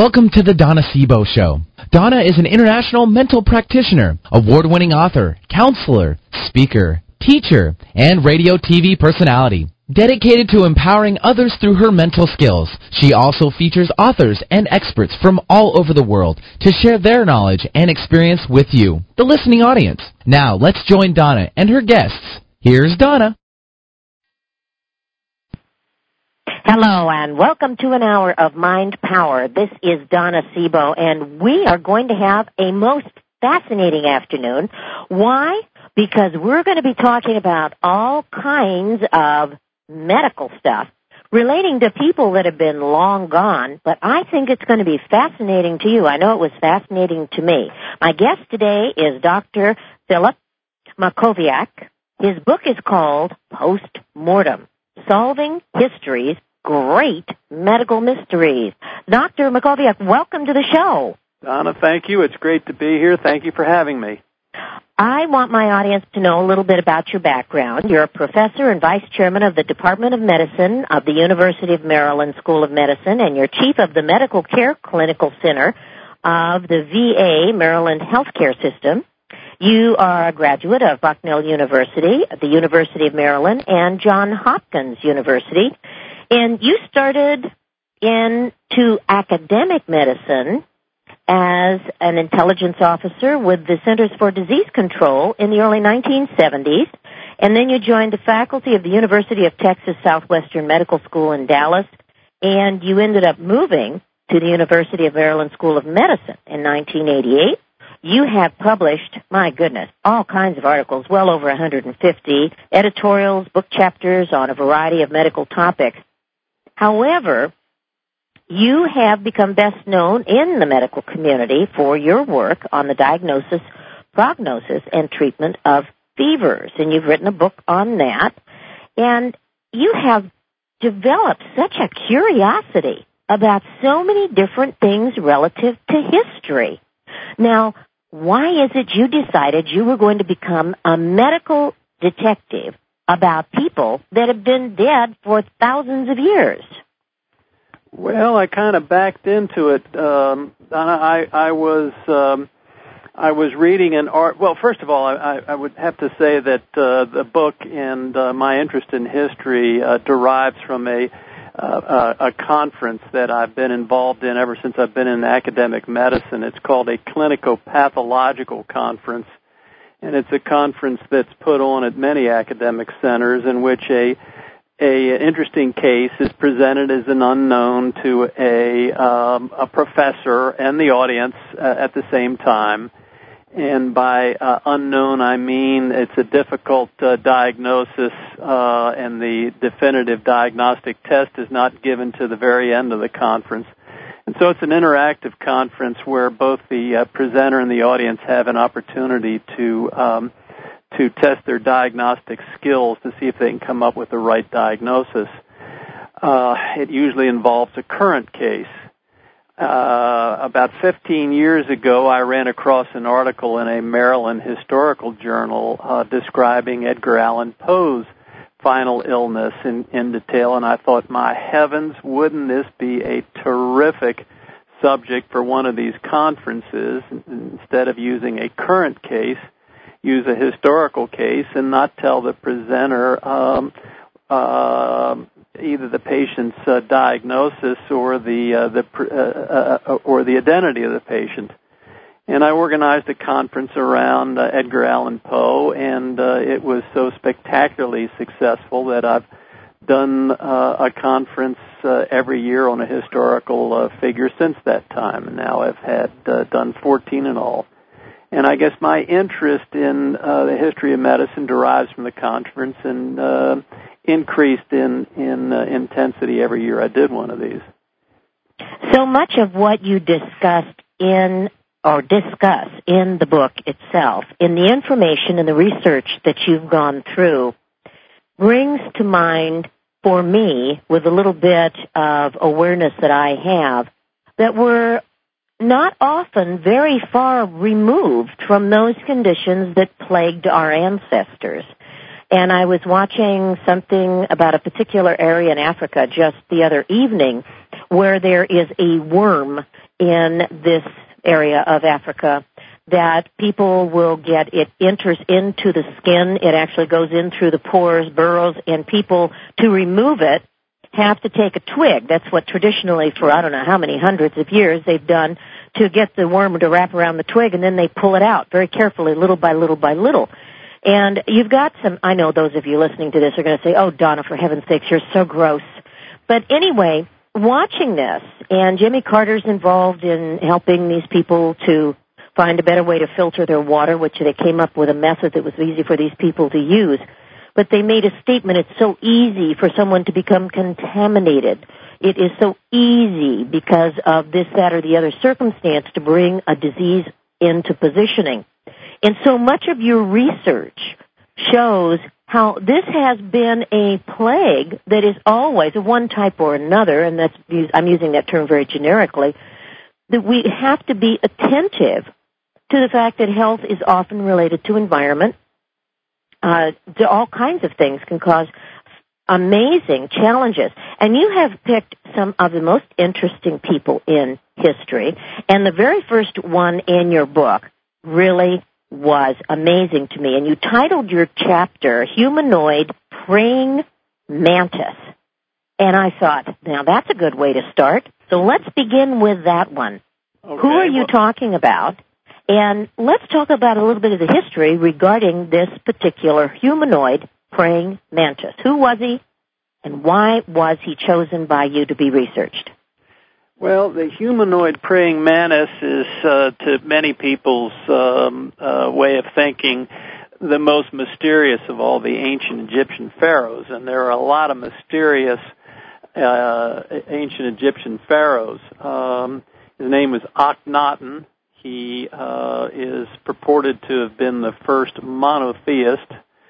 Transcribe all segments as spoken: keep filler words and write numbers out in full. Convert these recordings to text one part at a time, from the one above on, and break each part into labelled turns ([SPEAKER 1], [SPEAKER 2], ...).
[SPEAKER 1] Welcome to the Donna Sebo Show. Donna is an international mental practitioner, award-winning author, counselor, speaker, teacher, and radio T V personality. Dedicated to empowering others through her mental skills, she also features authors and experts from all over the world to share their knowledge and experience with you, the listening audience. Now, let's join Donna and her guests. Here's Donna.
[SPEAKER 2] Hello, and welcome to an hour of Mind Power. This is Donna Sebo, and we are going to have a most fascinating afternoon. Why? Because we're going to be talking about all kinds of medical stuff relating to people that have been long gone, but I think it's going to be fascinating to you. I know it was fascinating to me. My guest today is Doctor Philip Mackowiak. His book is called Post-Mortem, Solving History's Great Medical Mysteries. Doctor Mackowiak, welcome to the show.
[SPEAKER 3] Donna, thank you. It's great to be here. Thank you for having me.
[SPEAKER 2] I want my audience to know a little bit about your background. You're a professor and vice chairman of the Department of Medicine of the University of Maryland School of Medicine, and you're chief of the Medical Care Clinical Center of the V A Maryland Healthcare System. You are a graduate of Bucknell University, the University of Maryland, and Johns Hopkins University. And you started into academic medicine as an intelligence officer with the Centers for Disease Control in the early nineteen seventies, and then you joined the faculty of the University of Texas Southwestern Medical School in Dallas, and you ended up moving to the University of Maryland School of Medicine in nineteen eighty-eight. You have published, my goodness, all kinds of articles, well over one hundred fifty, editorials, book chapters on a variety of medical topics. However, you have become best known in the medical community for your work on the diagnosis, prognosis, and treatment of fevers, and you've written a book on that. And you have developed such a curiosity about so many different things relative to history. Now, why is it you decided you were going to become a medical detective about people that have been dead for thousands of years?
[SPEAKER 3] Well, I kind of backed into it. Um, Donna, I, I was um, I was reading an art. Well, first of all, I, I would have to say that uh, the book and uh, my interest in history uh, derives from a uh, a conference that I've been involved in ever since I've been in academic medicine. It's called a clinico-pathological conference, and it's a conference that's put on at many academic centers in which a a interesting case is presented as an unknown to a um, a professor and the audience uh, at the same time. And by uh, unknown, I mean it's a difficult uh, diagnosis, uh, and the definitive diagnostic test is not given to the very end of the conference. And so it's an interactive conference where both the uh, presenter and the audience have an opportunity to um, to test their diagnostic skills to see if they can come up with the right diagnosis. Uh, it usually involves a current case. Uh, about fifteen years ago, I ran across an article in a Maryland historical journal uh, describing Edgar Allan Poe's final illness in, in detail, and I thought, my heavens, wouldn't this be a terrific subject for one of these conferences? Instead of using a current case, use a historical case and not tell the presenter um, uh, either the patient's uh, diagnosis or the uh, the uh, uh, or the identity of the patient. And I organized a conference around uh, Edgar Allan Poe, and uh, it was so spectacularly successful that I've done uh, a conference uh, every year on a historical uh, figure since that time, and now I've had uh, done fourteen in all. And I guess my interest in uh, the history of medicine derives from the conference and uh, increased in, in uh, intensity every year I did one of these.
[SPEAKER 2] So much of what you discussed in or discuss in the book itself, in the information and the research that you've gone through, brings to mind for me, with a little bit of awareness that I have, that we're not often very far removed from those conditions that plagued our ancestors. And I was watching something about a particular area in Africa just the other evening where there is a worm in this area of Africa that people will get, it enters into the skin, it actually goes in through the pores, burrows, and people, to remove it, have to take a twig. That's what traditionally for I don't know how many hundreds of years they've done to get the worm to wrap around the twig, and then they pull it out very carefully, little by little by little. And you've got some, I know those of you listening to this are going to say, oh, Donna, for heaven's sakes, you're so gross. But anyway, watching this, and Jimmy Carter's involved in helping these people to find a better way to filter their water, which they came up with a method that was easy for these people to use. But they made a statement, it's so easy for someone to become contaminated. It is so easy because of this, that, or the other circumstance to bring a disease into positioning. And so much of your research shows how this has been a plague that is always of one type or another, and that's, I'm using that term very generically, that we have to be attentive to the fact that health is often related to environment. Uh, to all kinds of things can cause amazing challenges. And you have picked some of the most interesting people in history, and the very first one in your book really was amazing to me. And you titled your chapter, Humanoid Praying Mantis. And I thought, now that's a good way to start. So let's begin with that one. Okay, Who are you well, talking about? And let's talk about a little bit of the history regarding this particular humanoid praying mantis. Who was he, and why was he chosen by you to be researched?
[SPEAKER 3] Well, the humanoid praying mantis is, uh, to many people's um, uh, way of thinking, the most mysterious of all the ancient Egyptian pharaohs. And there are a lot of mysterious uh, ancient Egyptian pharaohs. Um, his name was Akhenaten. He uh, is purported to have been the first monotheist,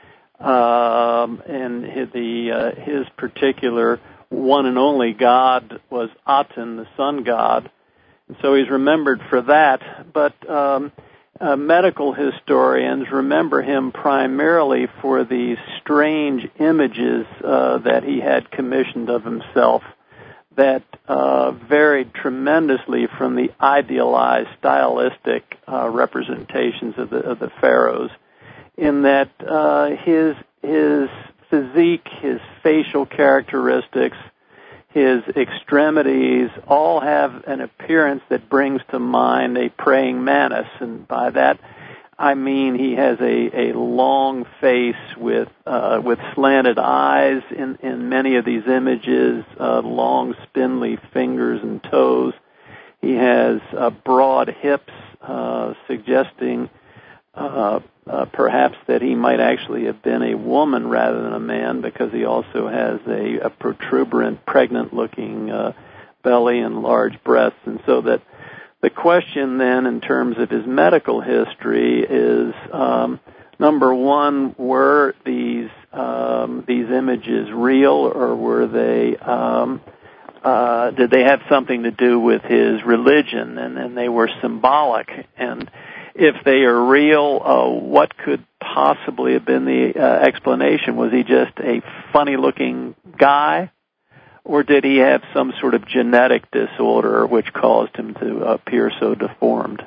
[SPEAKER 3] um, and his, the, uh, his particular one and only god was Aten, the sun god, and so he's remembered for that. But um, uh, medical historians remember him primarily for these strange images uh, that he had commissioned of himself that uh, varied tremendously from the idealized stylistic uh, representations of the, of the pharaohs, in that uh, his his physique, his facial characteristics, his extremities all have an appearance that brings to mind a praying mantis, and by that I mean he has a, a long face with uh, with slanted eyes in, in many of these images, uh, long spindly fingers and toes. He has uh, broad hips, uh, suggesting uh, uh, perhaps that he might actually have been a woman rather than a man, because he also has a, a protuberant, pregnant-looking uh, belly and large breasts, and so that the question then in terms of his medical history is, um, number one, were these um, these images real, or were they um, uh, did they have something to do with his religion, and, and they were symbolic? And if they are real, uh, what could possibly have been the uh, explanation? Was he just a funny-looking guy? Or did he have some sort of genetic disorder which caused him to appear so deformed?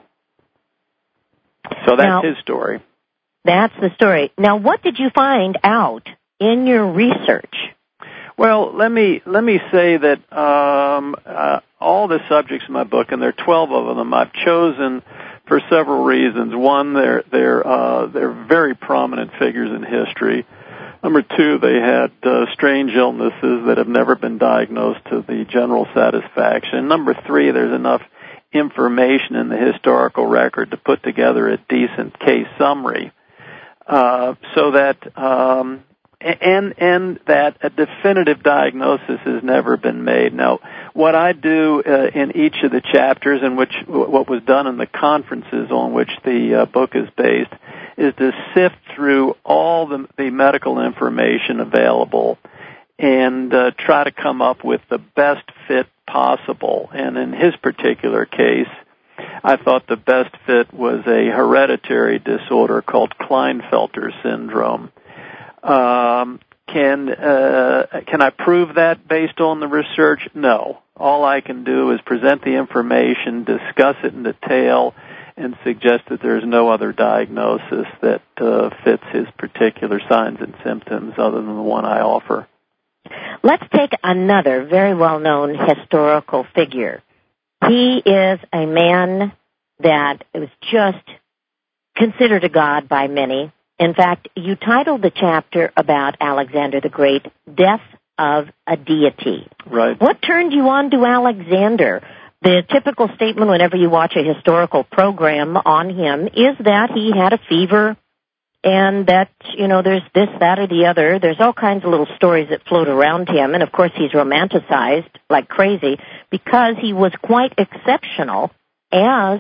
[SPEAKER 3] So that's now, his story.
[SPEAKER 2] That's the story. Now, what did you find out in your research?
[SPEAKER 3] Well, let me let me say that um, uh, all the subjects in my book, and there are twelve of them, I've chosen for several reasons. One, they're they're uh, they're very prominent figures in history. Number two, they had uh, strange illnesses that have never been diagnosed to the general satisfaction. Number three, there's enough information in the historical record to put together a decent case summary, uh, so that um, and and that a definitive diagnosis has never been made. Now, what I do uh, in each of the chapters, and which what was done in the conferences on which the uh, book is based, is to sift through all the, the medical information available and uh, try to come up with the best fit possible. And in his particular case, I thought the best fit was a hereditary disorder called Klinefelter syndrome. Um, can uh, can I prove that based on the research? No. All I can do is present the information, discuss it in detail, and suggest that there's no other diagnosis that uh, fits his particular signs and symptoms other than the one I offer.
[SPEAKER 2] Let's take another very well-known historical figure. He is a man that was just considered a god by many. In fact, you titled the chapter about Alexander the Great, Death of a Deity.
[SPEAKER 3] Right.
[SPEAKER 2] What turned you on to Alexander? The typical statement whenever you watch a historical program on him is that he had a fever and that, you know, there's this, that, or the other. There's all kinds of little stories that float around him, and of course he's romanticized like crazy because he was quite exceptional as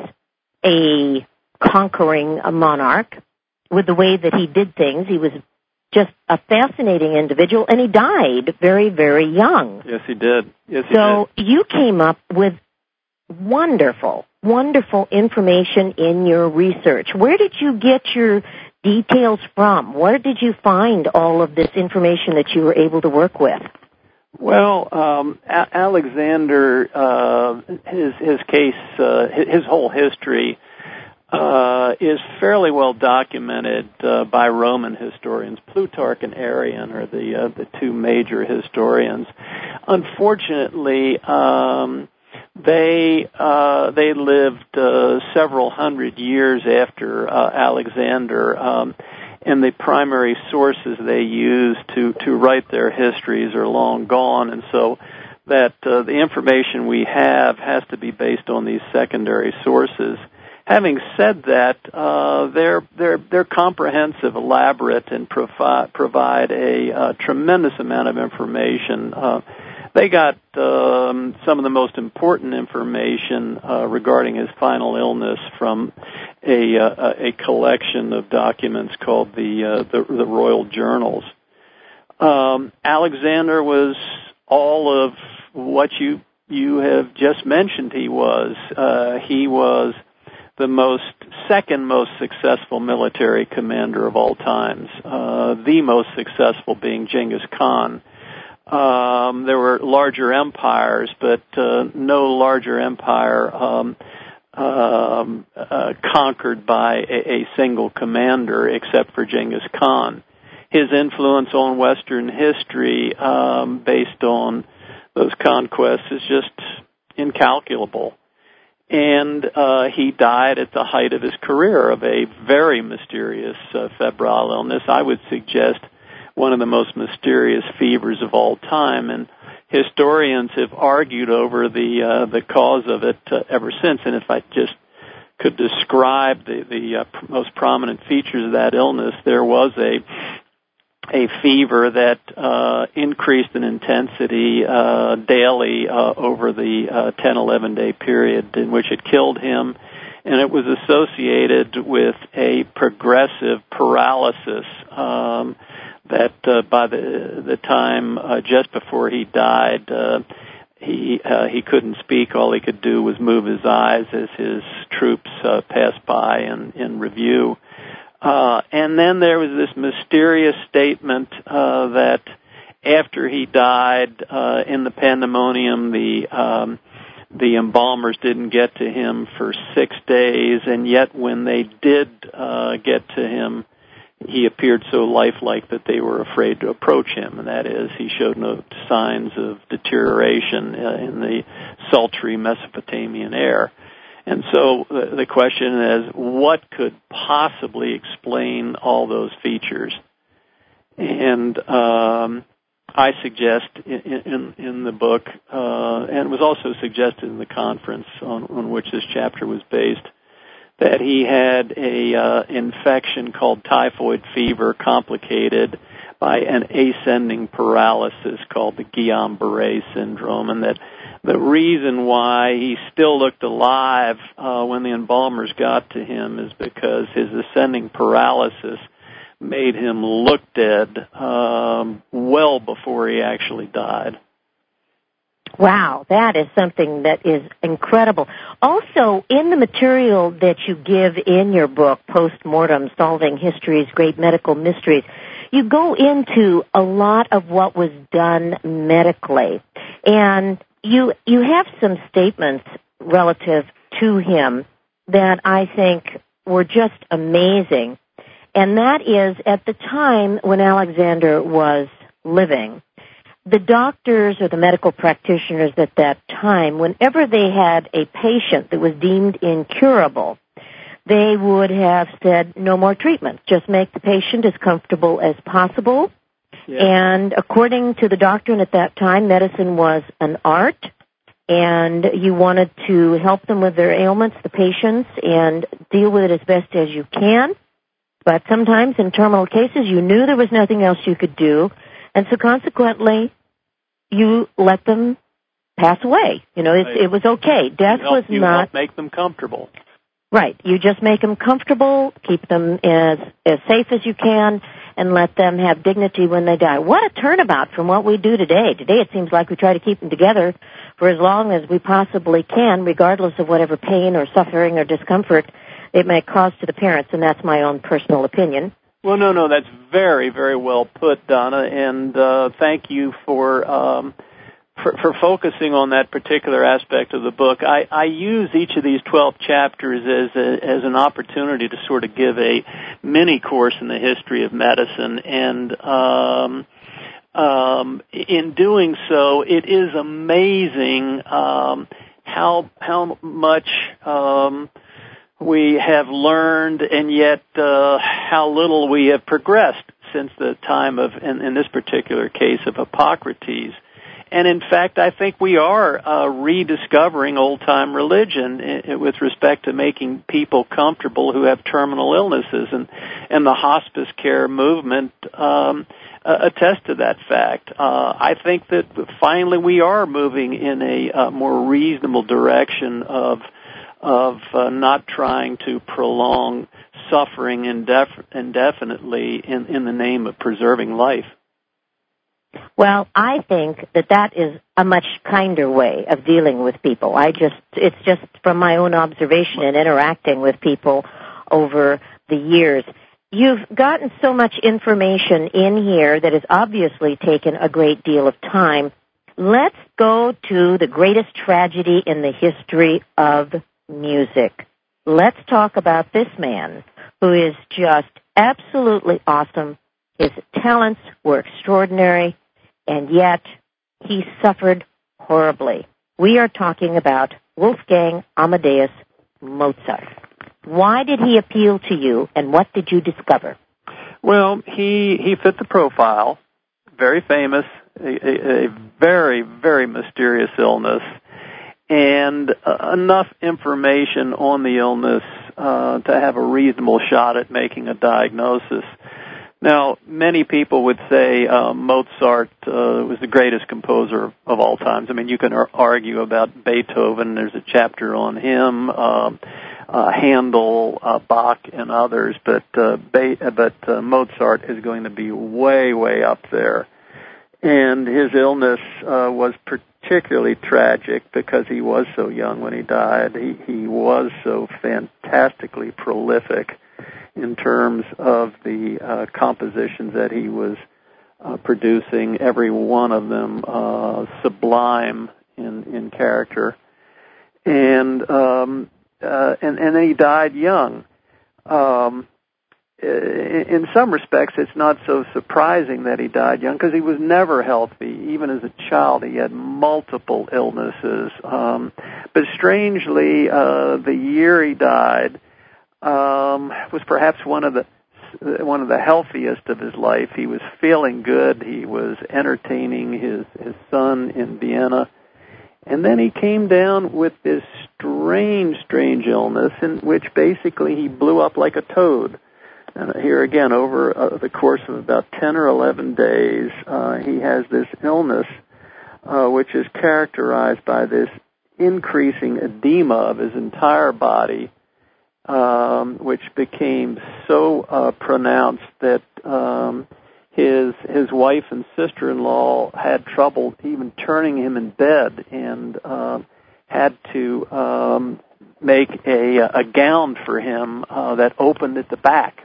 [SPEAKER 2] a conquering monarch with the way that he did things. He was just a fascinating individual, and he died very, very young.
[SPEAKER 3] Yes, he did. Yes, he
[SPEAKER 2] so
[SPEAKER 3] did.
[SPEAKER 2] you came up with wonderful, wonderful information in your research. Where did you get your details from? Where did you find all of this information that you were able to work with?
[SPEAKER 3] Well, um, A- Alexander, uh, his his case, uh, his whole history uh, is fairly well documented uh, by Roman historians. Plutarch and Arrian are the uh, the two major historians. Unfortunately, um, they uh, they lived uh, several hundred years after uh, Alexander. Um, And the primary sources they use to, to write their histories are long gone, and so that uh, the information we have has to be based on these secondary sources. Having said that, uh, they're they're they're comprehensive, elaborate, and provi- provide a uh, tremendous amount of information. Uh, they got um, some of the most important information uh, regarding his final illness from a, uh, a collection of documents called the uh, the, the Royal Journals. Um, Alexander was all of what you you have just mentioned. He was uh, he was the most second most successful military commander of all times. Uh, the most successful being Genghis Khan. Um, there were larger empires, but uh, no larger empire um, um, uh, conquered by a, a single commander except for Genghis Khan. His influence on Western history um, based on those conquests is just incalculable. And uh, he died at the height of his career of a very mysterious uh, febrile illness. I would suggest one of the most mysterious fevers of all time, and historians have argued over the uh, the cause of it uh, ever since. And if I just could describe the the uh, most prominent features of that illness, there was a a fever that uh, increased in intensity uh, daily uh, over the uh, ten, eleven day period in which it killed him, and it was associated with a progressive paralysis. Um, that uh, by the the time uh, just before he died, uh, he uh, he couldn't speak. All he could do was move his eyes as his troops uh, passed by in, in review. Uh, and then there was this mysterious statement uh, that after he died uh, in the pandemonium, the um, the embalmers didn't get to him for six days, and yet when they did uh, get to him, he appeared so lifelike that they were afraid to approach him, and that is, he showed no signs of deterioration uh, in the sultry Mesopotamian air. And so uh, the question is, what could possibly explain all those features? And um, I suggest in, in, in the book, uh, and it was also suggested in the conference on, on which this chapter was based, that he had a uh, infection called typhoid fever complicated by an ascending paralysis called the Guillain-Barré syndrome, and that the reason why he still looked alive uh, when the embalmers got to him is because his ascending paralysis made him look dead um, well before he actually died.
[SPEAKER 2] Wow, that is something that is incredible. Also, in the material that you give in your book, Post-Mortem, Solving History's Great Medical Mysteries, you go into a lot of what was done medically, and you you have some statements relative to him that I think were just amazing, and that is at the time when Alexander was living, the doctors or the medical practitioners at that time, whenever they had a patient that was deemed incurable, they would have said, no more treatment. Just make the patient as comfortable as possible. Yeah. And according to the doctrine at that time, medicine was an art, and you wanted to help them with their ailments, the patients, and deal with it as best as you can. But sometimes in terminal cases, you knew there was nothing else you could do, and so consequently, you let them pass away. You know, it, it was okay. Death
[SPEAKER 3] you help,
[SPEAKER 2] was
[SPEAKER 3] you
[SPEAKER 2] not...
[SPEAKER 3] help make them comfortable.
[SPEAKER 2] Right. You just make them comfortable, keep them as as safe as you can, and let them have dignity when they die. What a turnabout from what we do today. Today it seems like we try to keep them together for as long as we possibly can, regardless of whatever pain or suffering or discomfort it may cause to the parents, and that's my own personal opinion.
[SPEAKER 3] Well, no, no, that's very, very well put, Donna, and uh, thank you for, um, for for focusing on that particular aspect of the book. I, I use each of these twelve chapters as a, as an opportunity to sort of give a mini course in the history of medicine, and um, um, in doing so, it is amazing um, how how much um, we have learned, and yet uh, how little we have progressed since the time of, in, in this particular case, of Hippocrates. And in fact, I think we are uh, rediscovering old-time religion I- with respect to making people comfortable who have terminal illnesses, and, and the hospice care movement um, uh, attests to that fact. Uh, I think that finally we are moving in a uh, more reasonable direction of of uh, not trying to prolong suffering indef- indefinitely in, in the name of preserving life.
[SPEAKER 2] Well, I think that that is a much kinder way of dealing with people. I just, it's just from my own observation and interacting with people over the years. You've gotten so much information in here that has obviously taken a great deal of time. Let's go to the greatest tragedy in the history of music. Let's talk about this man who is just absolutely awesome. His talents were extraordinary, and yet he suffered horribly. We are talking about Wolfgang Amadeus Mozart. Why did he appeal to you, and what did you discover?
[SPEAKER 3] Well, he he fit the profile. Very famous, a, a, a very, very mysterious illness, and uh, enough information on the illness uh, to have a reasonable shot at making a diagnosis. Now, many people would say uh, Mozart uh, was the greatest composer of, of all times. I mean, you can ar- argue about Beethoven. There's a chapter on him, uh, uh, Handel, uh, Bach, and others. But uh, Be- but uh, Mozart is going to be way, way up there. And his illness uh, was particularly tragic because he was so young when he died. He, he was so fantastically prolific in terms of the uh, compositions that he was uh, producing, every one of them uh, sublime in, in character. And, um, uh, and and then he died young. Um, in some respects, it's not so surprising that he died young because he was never healthy. Even as a child, he had multiple illnesses. Um, but strangely, uh, the year he died um, was perhaps one of the one of the healthiest of his life. He was feeling good. He was entertaining his his son in Vienna, and then he came down with this strange, strange illness in which basically he blew up like a toad. And here again, over uh, the course of about ten or eleven days, uh, he has this illness, uh, which is characterized by this increasing edema of his entire body, um, which became so uh, pronounced that um, his his wife and sister-in-law had trouble even turning him in bed, and uh, had to um, make a, a gown for him uh, that opened at the back.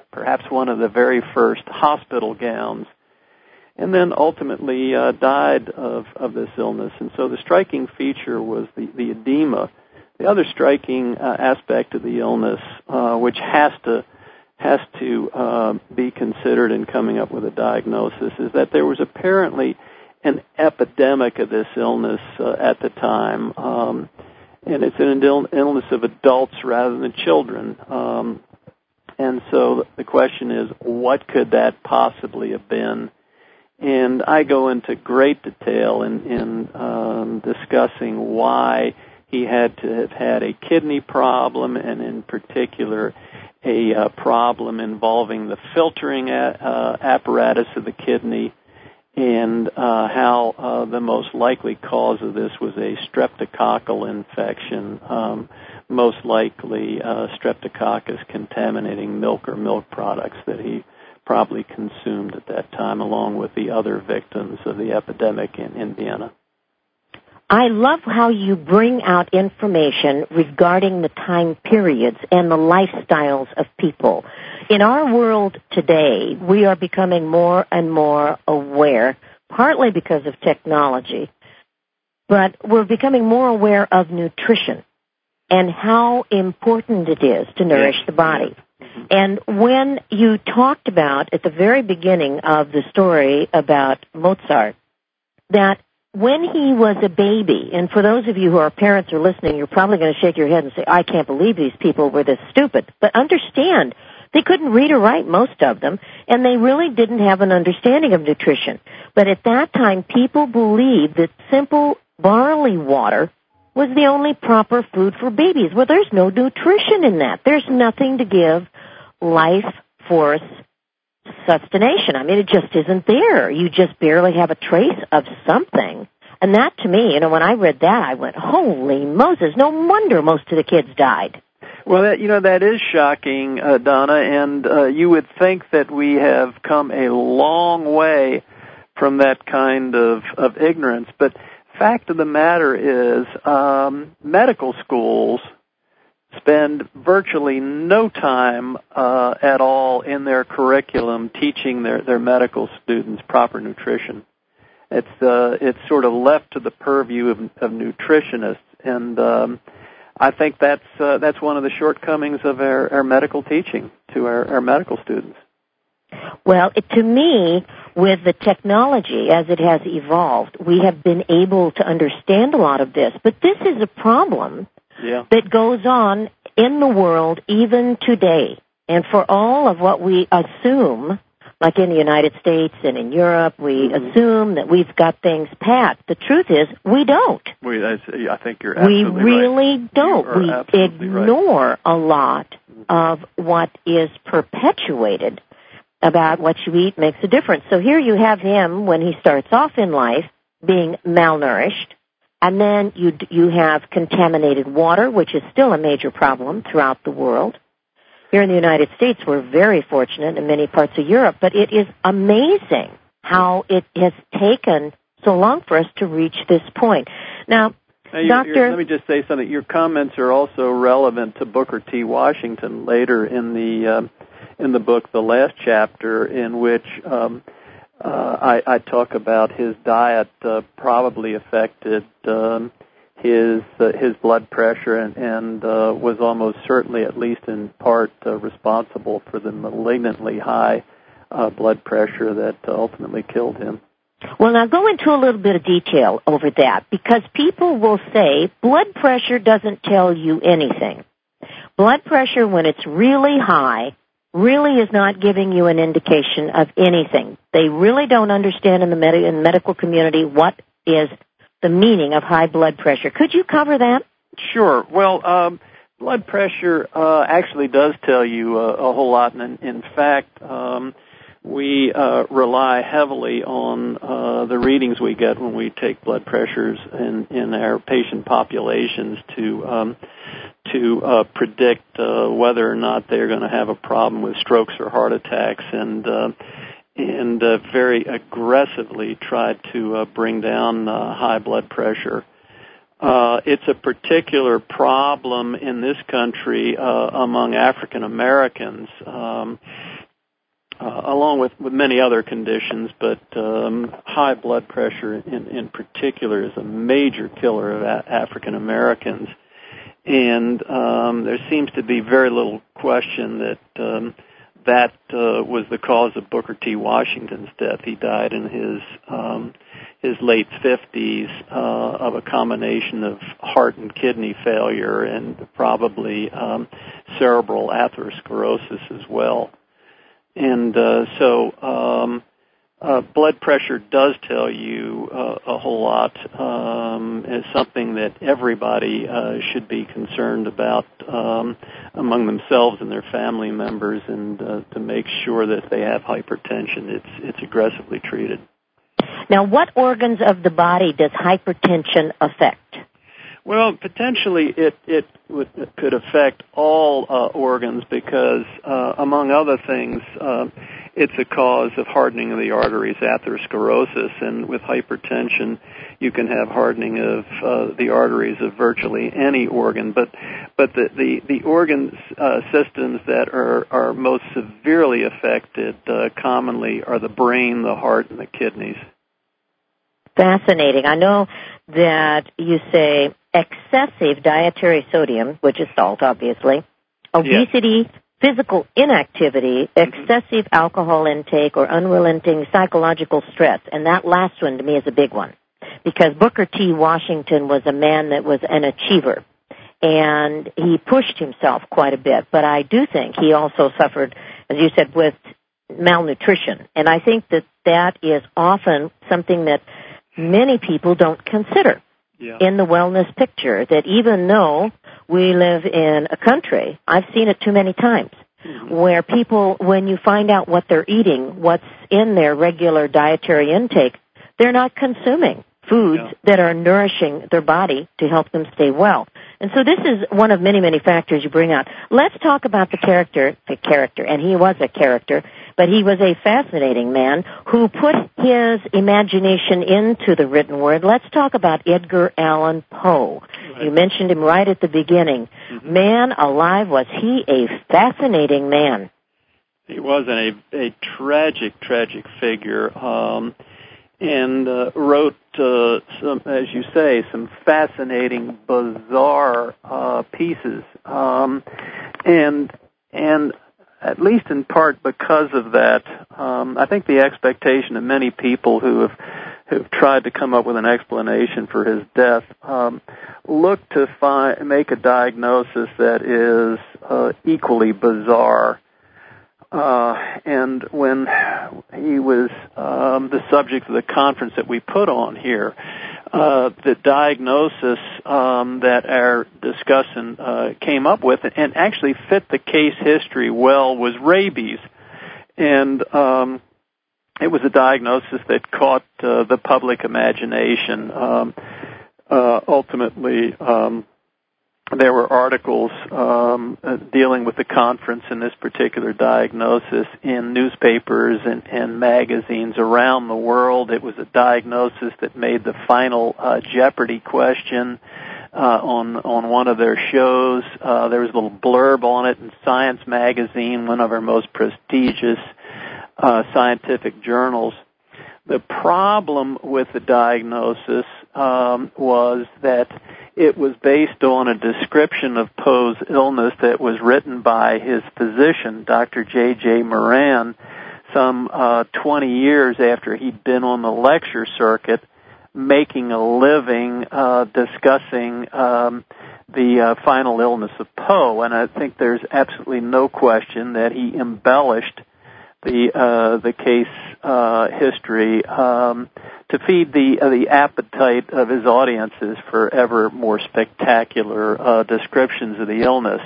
[SPEAKER 3] perhaps one of the very first hospital gowns, and then ultimately uh, died of, of this illness. And so the striking feature was the, the edema. The other striking uh, aspect of the illness, uh, which has to has to uh, be considered in coming up with a diagnosis, is that there was apparently an epidemic of this illness uh, at the time, um, and it's an Ill- illness of adults rather than children. Um, and so the question is, what could that possibly have been? And I go into great detail in, in um, discussing why he had to have had a kidney problem, and in particular a uh, problem involving the filtering a, uh, apparatus of the kidney, and uh, how uh, the most likely cause of this was a streptococcal infection, um, most likely uh, Streptococcus contaminating milk or milk products that he probably consumed at that time, along with the other victims of the epidemic in, in Vienna.
[SPEAKER 2] I love how you bring out information regarding the time periods and the lifestyles of people. In our world today, we are becoming more and more aware, partly because of technology, but we're becoming more aware of nutrition and how important it is to nourish the body. And when you talked about at the very beginning of the story about Mozart, that when he was a baby, and for those of you who are parents or listening, you're probably going to shake your head and say, I can't believe these people were this stupid. But understand, they couldn't read or write, most of them, and they really didn't have an understanding of nutrition. But at that time, people believed that simple barley water was the only proper food for babies. Well, there's no nutrition in that. There's nothing to give life force sustentation. I mean, it just isn't there. You just barely have a trace of something. And that, to me, you know, when I read that, I went, holy Moses, no wonder most of the kids died.
[SPEAKER 3] Well, that, you know, that is shocking, uh, Donna, and uh, you would think that we have come a long way from that kind of, of ignorance. But fact of the matter is, um, medical schools spend virtually no time uh, at all in their curriculum teaching their, their medical students proper nutrition. It's uh, it's sort of left to the purview of, of nutritionists, and um, I think that's uh, that's one of the shortcomings of our, our medical teaching to our, our medical students.
[SPEAKER 2] Well, it, to me, with the technology as it has evolved, we have been able to understand a lot of this, but this is a problem
[SPEAKER 3] Yeah.
[SPEAKER 2] that goes on in the world even today. And for all of what we assume, like in the United States and in Europe, we mm-hmm. assume that we've got things pat. The truth is, we don't.
[SPEAKER 3] We, I think you're absolutely
[SPEAKER 2] right. We really
[SPEAKER 3] right.
[SPEAKER 2] don't. We ignore
[SPEAKER 3] right.
[SPEAKER 2] a lot of what is perpetuated about what you eat makes a difference. So here you have him when he starts off in life being malnourished. And then you you have contaminated water, which is still a major problem throughout the world. Here in the United States, we're very fortunate in many parts of Europe, but it is amazing how it has taken so long for us to reach this point. Now,
[SPEAKER 3] now you're,
[SPEAKER 2] Doctor
[SPEAKER 3] You're, let me just say something. Your comments are also relevant to Booker T. Washington later in the um, in the book, the last chapter, in which um, Uh, I, I talk about his diet uh, probably affected um, his uh, his blood pressure and, and uh, was almost certainly, at least in part, uh, responsible for the malignantly high uh, blood pressure that ultimately killed him.
[SPEAKER 2] Well, now go into a little bit of detail over that, because people will say blood pressure doesn't tell you anything. Blood pressure, when it's really high, really is not giving you an indication of anything. They really don't understand in the med- in medical community what is the meaning of high blood pressure. Could you cover that?
[SPEAKER 3] Sure. Well, um, blood pressure uh, actually does tell you a, a whole lot. And in, in fact, um, we uh, rely heavily on uh, the readings we get when we take blood pressures in, in our patient populations to um, to uh, predict uh, whether or not they're going to have a problem with strokes or heart attacks, and uh, and uh, very aggressively try to uh, bring down uh, high blood pressure. Uh, it's a particular problem in this country uh, among African Americans. Um, uh, along with, with many other conditions, but um, high blood pressure in, in particular is a major killer of a- African Americans. And um, there seems to be very little question that um, that uh, was the cause of Booker T. Washington's death. He died in his um, his late fifties uh, of a combination of heart and kidney failure and probably um, cerebral atherosclerosis as well. And uh, so um, uh, blood pressure does tell you uh, a whole lot. Um, it's something that everybody uh, should be concerned about um, among themselves and their family members, and uh, to make sure that they have hypertension. It's it's aggressively treated.
[SPEAKER 2] Now, what organs of the body does hypertension affect?
[SPEAKER 3] Well, potentially it it, would, it could affect all uh, organs because, uh, among other things, uh, it's a cause of hardening of the arteries, atherosclerosis, and with hypertension, you can have hardening of uh, the arteries of virtually any organ. But but the the, the organ uh, systems that are are most severely affected uh, commonly are the brain, the heart, and the kidneys.
[SPEAKER 2] Fascinating. I know that you say excessive dietary sodium, which is salt, obviously, obesity, yes. Physical inactivity, excessive mm-hmm. alcohol intake, or unrelenting psychological stress. And that last one to me is a big one, because Booker T. Washington was a man that was an achiever, and he pushed himself quite a bit. But I do think he also suffered, as you said, with malnutrition. And I think that that is often something that many people don't consider yeah. in the wellness picture, that even though we live in a country, I've seen it too many times, mm-hmm. where people, when you find out what they're eating, what's in their regular dietary intake, they're not consuming foods yeah. that are nourishing their body to help them stay well. And so this is one of many, many factors you bring out. Let's talk about the character, the character, and he was a character, but he was a fascinating man who put his imagination into the written word. Let's talk about Edgar Allan Poe. Right. You mentioned him right at the beginning. Mm-hmm. Man alive, was he a fascinating man.
[SPEAKER 3] He was a, a tragic, tragic figure. Um and uh, wrote, uh, some, as you say, some fascinating, bizarre uh, pieces. Um, and and at least in part because of that, um, I think the expectation of many people who have who've tried to come up with an explanation for his death um, look to find, make a diagnosis that is uh, equally bizarre. Uh, and when he was um, the subject of the conference that we put on here, uh, the diagnosis um, that our discussant uh, came up with and actually fit the case history well was rabies. And um, it was a diagnosis that caught uh, the public imagination. Um, uh, ultimately, um, there were articles um, uh, dealing with the conference and this particular diagnosis in newspapers and, and magazines around the world. It was a diagnosis that made the final uh, Jeopardy question uh, on on one of their shows. Uh, there was a little blurb on it in Science magazine, one of our most prestigious uh, scientific journals. The problem with the diagnosis um, was that it was based on a description of Poe's illness that was written by his physician, Doctor J J Moran, some uh, twenty years after he'd been on the lecture circuit, making a living uh, discussing um, the uh, final illness of Poe. And I think there's absolutely no question that he embellished the uh, the case uh, history um, to feed the uh, the appetite of his audiences for ever more spectacular uh, descriptions of the illness.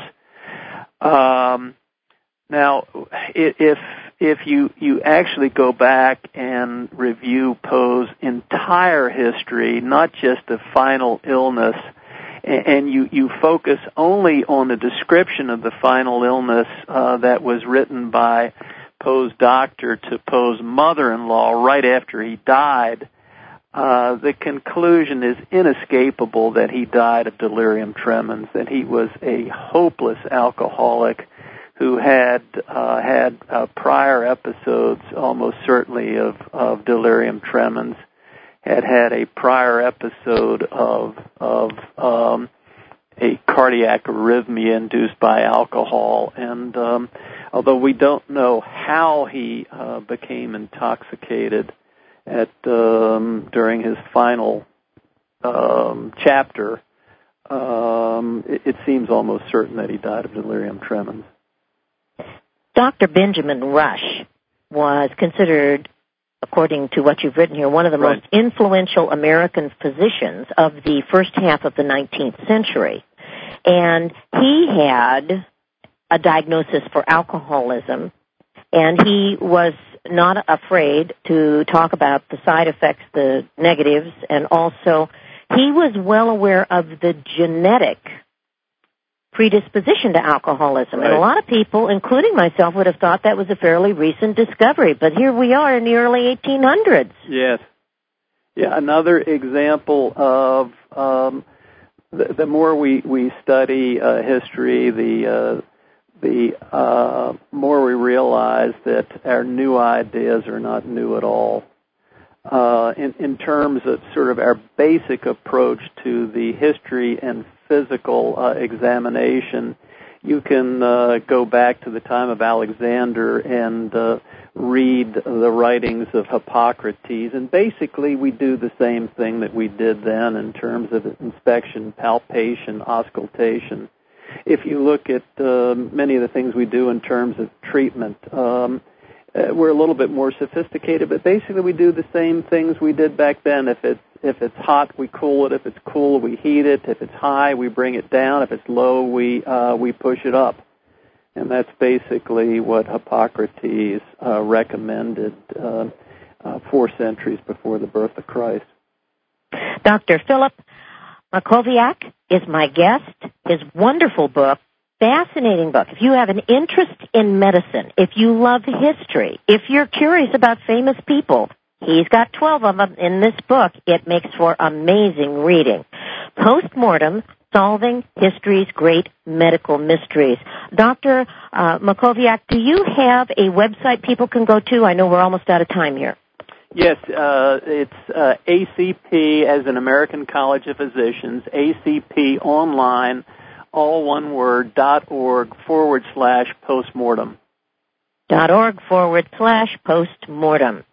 [SPEAKER 3] Um, now, if if you you actually go back and review Poe's entire history, not just the final illness, and you, you focus only on the description of the final illness uh, that was written by Poe's doctor to Poe's mother-in-law right after he died, uh, the conclusion is inescapable that he died of delirium tremens, that he was a hopeless alcoholic who had uh, had uh, prior episodes, almost certainly of, of delirium tremens, had had a prior episode of of um, a cardiac arrhythmia induced by alcohol, and um, although we don't know how he uh, became intoxicated at um, during his final um, chapter, um, it, it seems almost certain that he died of delirium tremens.
[SPEAKER 2] Doctor Benjamin Rush was considered, according to what you've written here, one of the
[SPEAKER 3] Right.
[SPEAKER 2] most influential American physicians of the first half of the nineteenth century. And he had a diagnosis for alcoholism, and he was not afraid to talk about the side effects, the negatives, and also he was well aware of the genetic predisposition to alcoholism.
[SPEAKER 3] Right.
[SPEAKER 2] And a lot of people, including myself, would have thought that was a fairly recent discovery. But here we are in the early eighteen hundreds.
[SPEAKER 3] Yes. Yeah, another example of um, the, the more we, we study uh, history, the uh, the uh, more we realize that our new ideas are not new at all. Uh, in, in terms of sort of our basic approach to the history and physical uh, examination, you can uh, go back to the time of Alexander and uh, read the writings of Hippocrates, and basically we do the same thing that we did then in terms of inspection, palpation, auscultation. If you look at uh, many of the things we do in terms of treatment, um, Uh, we're a little bit more sophisticated, but basically we do the same things we did back then. If it's if it's hot, we cool it. If it's cool, we heat it. If it's high, we bring it down. If it's low, we uh, we push it up. And that's basically what Hippocrates uh, recommended uh, uh, four centuries before the birth of Christ.
[SPEAKER 2] Doctor Philip Mackowiak is my guest. His wonderful book, fascinating book. If you have an interest in medicine, if you love history, if you're curious about famous people, he's got twelve of them in this book. It makes for amazing reading. Postmortem, Solving History's Great Medical Mysteries. Doctor Uh, Mackowiak, do you have a website people can go to? I know we're almost out of time here.
[SPEAKER 3] Yes, uh, it's uh, A C P, as in American College of Physicians, A C P online, all one word, dot org forward slash postmortem.
[SPEAKER 2] Dot org forward slash postmortem.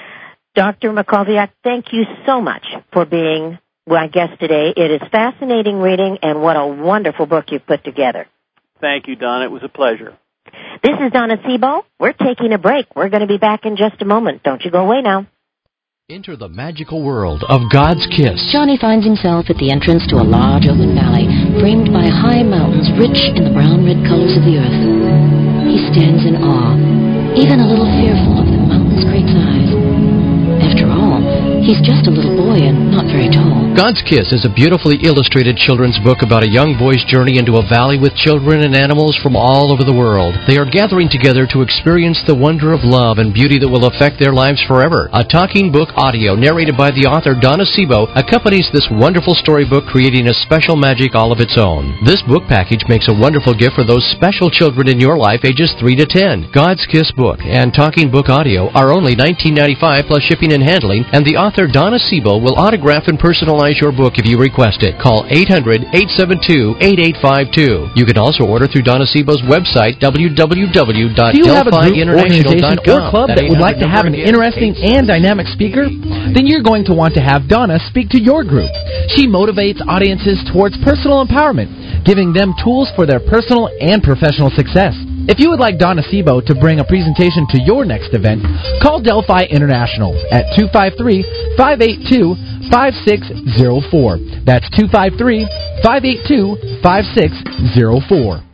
[SPEAKER 2] Doctor Mackowiak, thank you so much for being my guest today. It is fascinating reading, and what a wonderful book you've put together.
[SPEAKER 3] Thank you, Don. It was a pleasure.
[SPEAKER 2] This is Donna Sebo. We're taking a break. We're going to be back in just a moment. Don't you go away now.
[SPEAKER 4] Enter the magical world of God's Kiss.
[SPEAKER 5] Johnny finds himself at the entrance to a large open valley, framed by high mountains rich in the brown-red colors of the earth. He stands in awe, even a little fearful of the mountain's great size. After all, he's just a little boy and not very tall.
[SPEAKER 4] God's Kiss is a beautifully illustrated children's book about a young boy's journey into a valley with children and animals from all over the world. They are gathering together to experience the wonder of love and beauty that will affect their lives forever. A talking book audio narrated by the author Donna Sebo accompanies this wonderful storybook, creating a special magic all of its own. This book package makes a wonderful gift for those special children in your life ages three to ten. God's Kiss book and talking book audio are only nineteen ninety-five dollars plus shipping and handling, and the author Donna Sebo will autograph and personalize your book if you request it. Call eight hundred, eight seven two, eight eight five two. You can also order through Donna Sebo's website, w w w dot delphi international dot com.
[SPEAKER 1] Do you have a group, organization, or club that would like to have an interesting and dynamic speaker? Then you're going to want to have Donna speak to your group. She motivates audiences towards personal empowerment, giving them tools for their personal and professional success. If you would like Donna Sebo to bring a presentation to your next event, call Delphi International at two five three, five eight two, five six zero four. That's two five three, five eight two, five six zero four.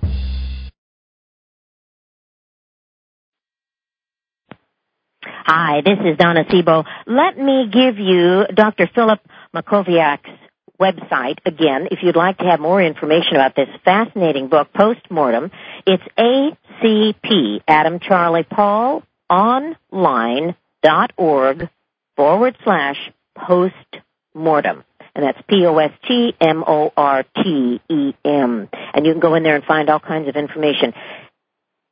[SPEAKER 2] Hi, this is Donna Sebo. Let me give you Doctor Philip Mackowiak's website again if you'd like to have more information about this fascinating book, Postmortem. It's A C P, Adam Charlie Paul, online dot org forward slash postmortem. And that's P O S T M O R T E M. And you can go in there and find all kinds of information.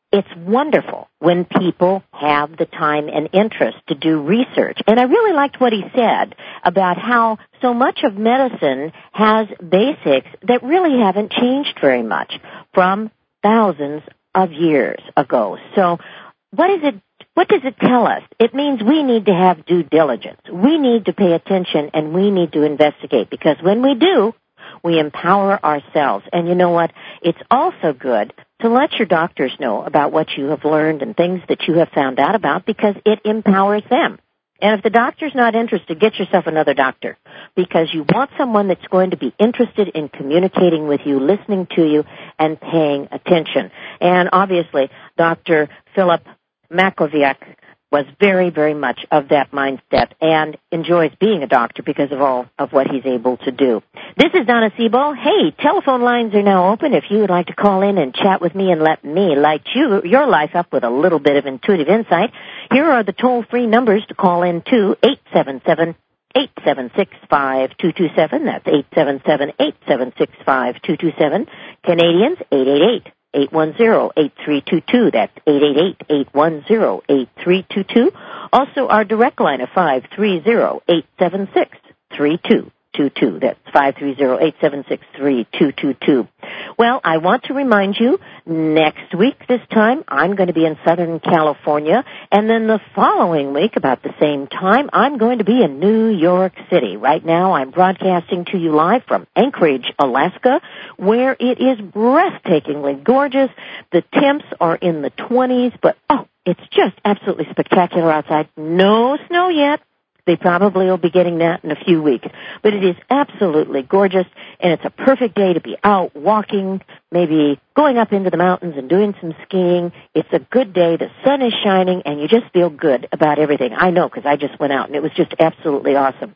[SPEAKER 2] it's wonderful when people have the time and interest to do research. And I really liked what he said about how so much of medicine has basics that really haven't changed very much from thousands of years ago. So what is it? What does it tell us? It means we need to have due diligence. We need to pay attention, and we need to investigate, because when we do, we empower ourselves. And you know what? It's also good to let your doctors know about what you have learned and things that you have found out about, because it empowers them. And if the doctor's not interested, get yourself another doctor, because you want someone that's going to be interested in communicating with you, listening to you, and paying attention. And obviously, Doctor Philip Mackowiak was very, very much of that mindset and enjoys being a doctor because of all of what he's able to do. This is Donna Sebo. Hey, telephone lines are now open if you would like to call in and chat with me and let me light you, your life up with a little bit of intuitive insight. Here are the toll-free numbers to call in to: eight seven seven, eight seven six, five two two seven. That's eight seven seven, eight seven six, five two two seven. Canadians, eight eight eight, eight one zero, eight three two two. That's eight eight eight, eight one zero, eight three two two. Also, our direct line of five three zero, eight seven six, three two two two. That's five three zero, eight seven six, three two two two. Well, I want to remind you, next week this time, I'm going to be in Southern California, and then the following week, about the same time, I'm going to be in New York City. Right now, I'm broadcasting to you live from Anchorage, Alaska, where it is breathtakingly gorgeous. The temps are in the twenties, but, oh, it's just absolutely spectacular outside. No snow yet. They probably will be getting that in a few weeks. But it is absolutely gorgeous, and it's a perfect day to be out walking, maybe going up into the mountains and doing some skiing. It's a good day. The sun is shining, and you just feel good about everything. I know, because I just went out, and it was just absolutely awesome.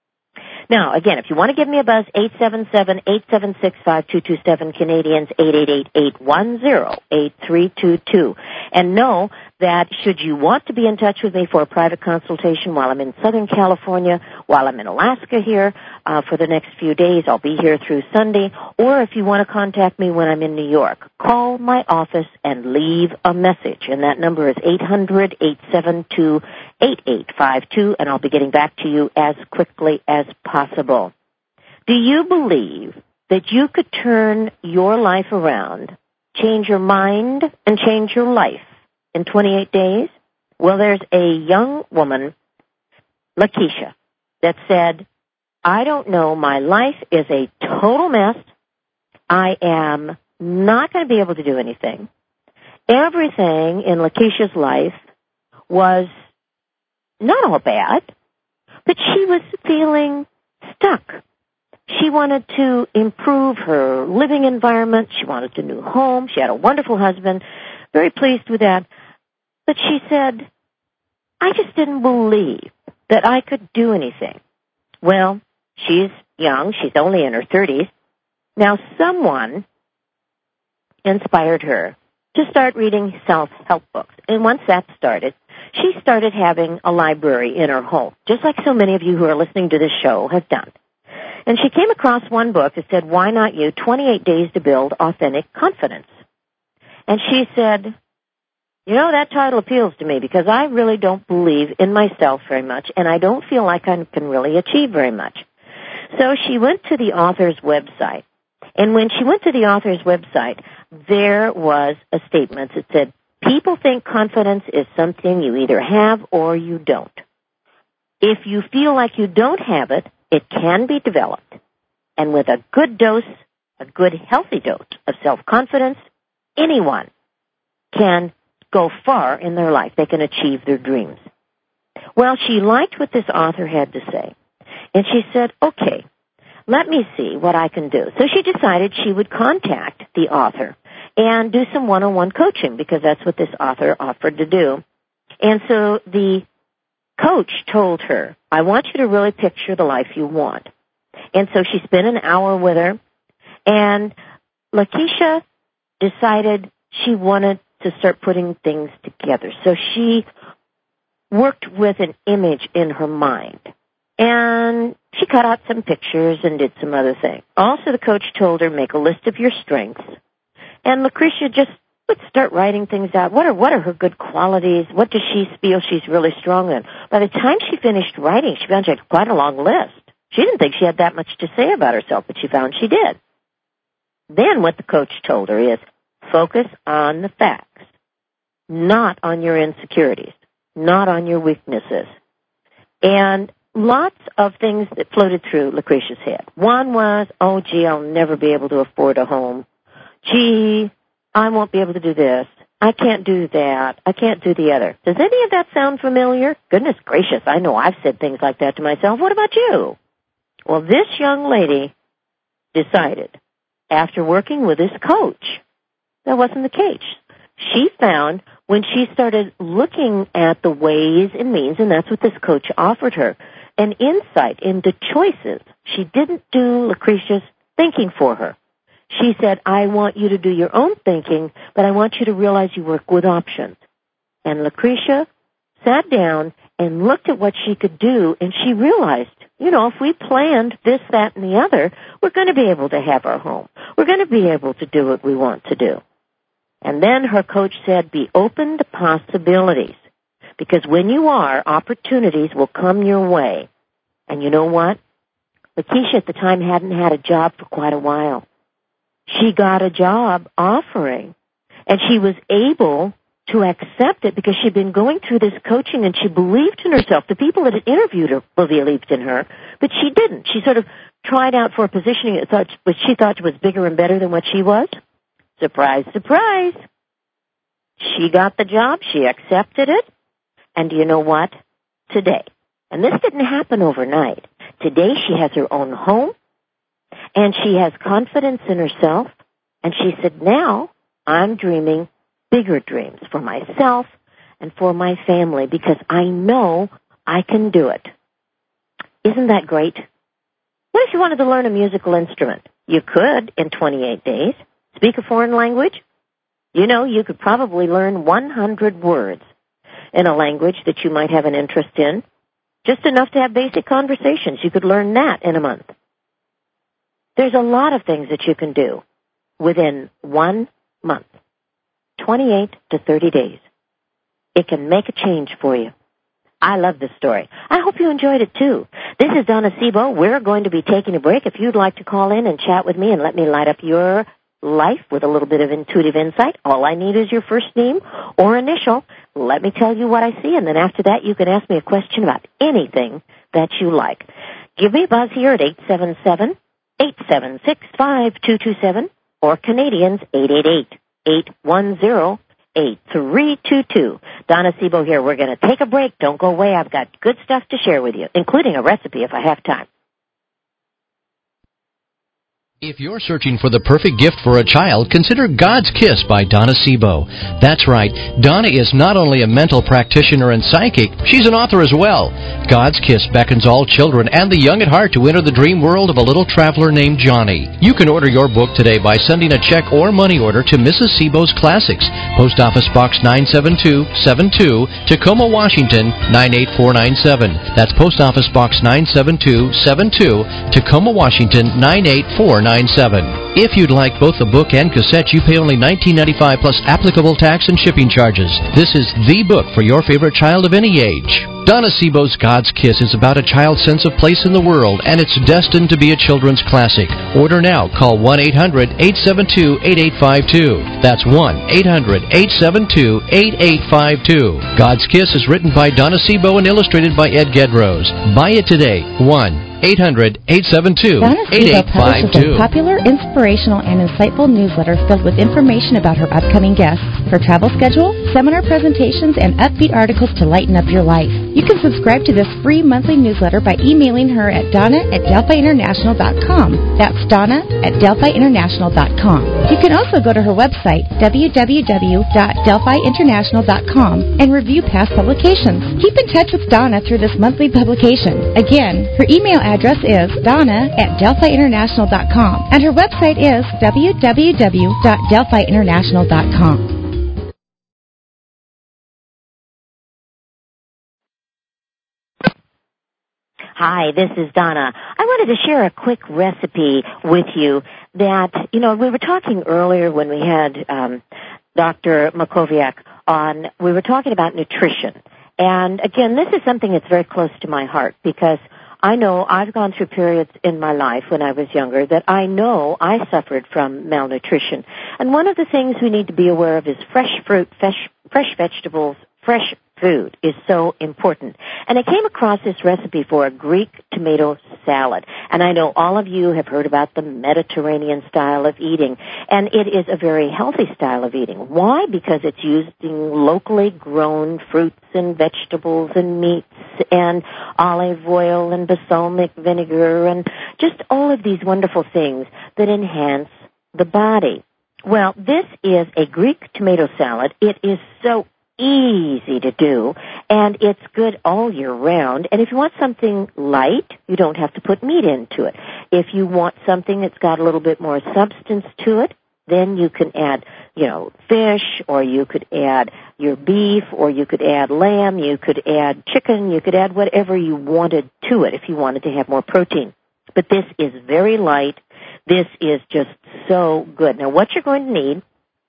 [SPEAKER 2] Now, again, if you want to give me a buzz, eight seven seven, eight seven six, five two two seven, Canadians, eight eight eight, eight one zero, eight three two two. And know that should you want to be in touch with me for a private consultation while I'm in Southern California, while I'm in Alaska here uh, for the next few days, I'll be here through Sunday, or if you want to contact me when I'm in New York, call my office and leave a message. And that number is eight hundred, eight seven two, eight eight five two, and I'll be getting back to you as quickly as possible. Do you believe that you could turn your life around, change your mind, and change your life in twenty-eight days? Well, there's a young woman, Lakeisha, that said, I don't know, my life is a total mess. I am not going to be able to do anything. Everything in Lakeisha's life was not all bad, but she was feeling stuck. She wanted to improve her living environment. She wanted a new home. She had a wonderful husband, very pleased with that. But she said, I just didn't believe that I could do anything. Well, she's young. She's only in her thirties. Now, someone inspired her to start reading self-help books. And once that started, she started having a library in her home, just like so many of you who are listening to this show have done. And she came across one book that said, Why Not You? twenty-eight Days to Build Authentic Confidence. And she said, you know, that title appeals to me because I really don't believe in myself very much, and I don't feel like I can really achieve very much. So she went to the author's website. And when she went to the author's website, there was a statement that said, people think confidence is something you either have or you don't. If you feel like you don't have it, it can be developed. And with a good dose, a good healthy dose of self-confidence, anyone can go far in their life. They can achieve their dreams. Well, she liked what this author had to say. And she said, okay, let me see what I can do. So she decided she would contact the author and do some one-on-one coaching because that's what this author offered to do. And so the coach told her, I want you to really picture the life you want. And so she spent an hour with her, and Lakeisha decided she wanted to start putting things together. So she worked with an image in her mind. And she cut out some pictures and did some other things. Also, the coach told her, make a list of your strengths. And Lucretia just would start writing things out. What are what are her good qualities? What does she feel she's really strong in? By the time she finished writing, she found she had quite a long list. She didn't think she had that much to say about herself, but she found she did. Then what the coach told her is, focus on the facts, not on your insecurities, not on your weaknesses. And lots of things that floated through Lucretia's head. One was, oh, gee, I'll never be able to afford a home. Gee, I won't be able to do this. I can't do that. I can't do the other. Does any of that sound familiar? Goodness gracious, I know I've said things like that to myself. What about you? Well, this young lady decided, after working with this coach, that wasn't the case. She found when she started looking at the ways and means, and that's what this coach offered her, an insight into choices. She didn't do Lucretia's thinking for her. She said, I want you to do your own thinking, but I want you to realize you work with options. And Lucretia sat down and looked at what she could do, and she realized, you know, if we planned this, that, and the other, we're going to be able to have our home. We're going to be able to do what we want to do. And then her coach said, be open to possibilities, because when you are, opportunities will come your way. And you know what? Lakeisha at the time hadn't had a job for quite a while. She got a job offering, and she was able to accept it because she'd been going through this coaching and she believed in herself. The people that had interviewed her believed in her, but she didn't. She sort of tried out for a position which she thought was bigger and better than what she was. Surprise, surprise. She got the job. She accepted it. And do you know what? Today, and this didn't happen overnight, today she has her own home, and she has confidence in herself, and she said, now I'm dreaming bigger dreams for myself and for my family because I know I can do it. Isn't that great? What if you wanted to learn a musical instrument? You could in twenty-eight days. Speak a foreign language? You know, you could probably learn one hundred words in a language that you might have an interest in, just enough to have basic conversations. You could learn that in a month. There's a lot of things that you can do within one month, twenty-eight to thirty days. It can make a change for you. I love this story. I hope you enjoyed it too. This is Donna Sebo. We're going to be taking a break. If you'd like to call in and chat with me and let me light up your life with a little bit of intuitive insight, all I need is your first name or initial. Let me tell you what I see, and then after that you can ask me a question about anything that you like. Give me a buzz here at eight seven seven, eight seven six, five two two seven or Canadians eight eight eight, eight one zero, eight three two two. Donna Sebo here. We're going to take a break. Don't go away. I've got good stuff to share with you, including a recipe if I have time.
[SPEAKER 4] If you're searching for the perfect gift for a child, consider God's Kiss by Donna Sebo. That's right, Donna is not only a mental practitioner and psychic, she's an author as well. God's Kiss beckons all children and the young at heart to enter the dream world of a little traveler named Johnny. You can order your book today by sending a check or money order to Missus Sebo's Classics, Post Office Box nine seven two seven two, Tacoma, Washington nine eight four nine seven. That's Post Office Box nine seven two seven two, Tacoma, Washington nine eight four nine seven. If you'd like both the book and cassette, you pay only nineteen ninety-five plus applicable tax and shipping charges. This is the book for your favorite child of any age. Donna Sebo's God's Kiss is about a child's sense of place in the world, and it's destined to be a children's classic. Order now. Call one eight hundred, eight seven two, eight eight five two. That's one eight hundred, eight seven two, eight eight five two. God's Kiss is written by Donna Sebo and illustrated by Ed Gedrose. Buy it today. one eight hundred, eight seven two, eight eight five two.
[SPEAKER 6] Donna Sebo publishes a popular, inspirational, and insightful newsletter filled with information about her upcoming guests, her travel schedule, seminar presentations, and upbeat articles to lighten up your life. You can subscribe to this free monthly newsletter by emailing her at donna at delphi international dot com. That's Donna at delphi international dot com. You can also go to her website, w w w dot delphi international dot com, and review past publications. Keep in touch with Donna through this monthly publication. Again, her email address is donna at delphi international dot com, and her website is w w w dot delphi international dot com.
[SPEAKER 2] Hi, this is Donna. I wanted to share a quick recipe with you that, you know, we were talking earlier when we had um, Doctor Mackowiak, on, we were talking about nutrition. And again, this is something that's very close to my heart because I know I've gone through periods in my life when I was younger that I know I suffered from malnutrition. And one of the things we need to be aware of is fresh fruit, fresh, fresh vegetables, fresh food is so important. And I came across this recipe for a Greek tomato salad. And I know all of you have heard about the Mediterranean style of eating. And it is a very healthy style of eating. Why? Because it's using locally grown fruits and vegetables and meats and olive oil and balsamic vinegar and just all of these wonderful things that enhance the body. Well, this is a Greek tomato salad. It is so easy to do, and it's good all year round. And if you want something light, you don't have to put meat into it. If you want something that's got a little bit more substance to it, then you can add, you know, fish, or you could add your beef, or you could add lamb, you could add chicken, you could add whatever you wanted to it if you wanted to have more protein. But this is very light. This is just so good. Now, what you're going to need,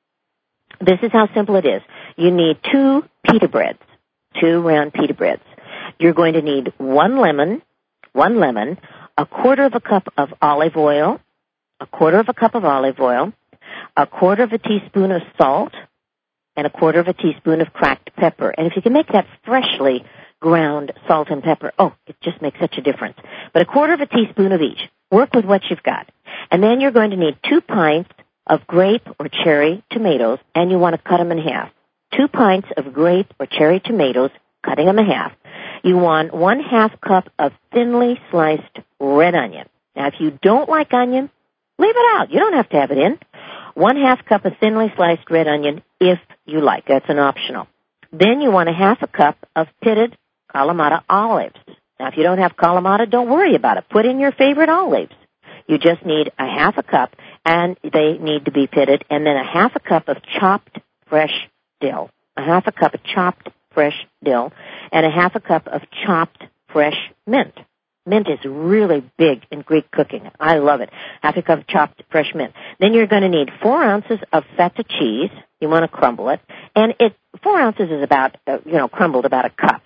[SPEAKER 2] this is how simple it is. You need two pita breads, two round pita breads. You're going to need one lemon, one lemon, a quarter of a cup of olive oil, a quarter of a cup of olive oil, a quarter of a teaspoon of salt, and a quarter of a teaspoon of cracked pepper. And if you can make that freshly ground salt and pepper, oh, it just makes such a difference. But a quarter of a teaspoon of each. Work with what you've got. And then you're going to need two pints of grape or cherry tomatoes, and you want to cut them in half. Two pints of grape or cherry tomatoes, cutting them in half. You want one half cup of thinly sliced red onion. Now, if you don't like onion, leave it out. You don't have to have it in. One half cup of thinly sliced red onion, if you like. That's an optional. Then you want a half a cup of pitted Kalamata olives. Now, if you don't have Kalamata, don't worry about it. Put in your favorite olives. You just need a half a cup, and they need to be pitted, and then a half a cup of chopped fresh dill, a half a cup of chopped fresh dill, and a half a cup of chopped fresh mint. Mint is really big in Greek cooking. I love it. Half a cup of chopped fresh mint. Then you're going to need four ounces of feta cheese. You want to crumble it, and it four ounces is about uh, you know crumbled about a cup.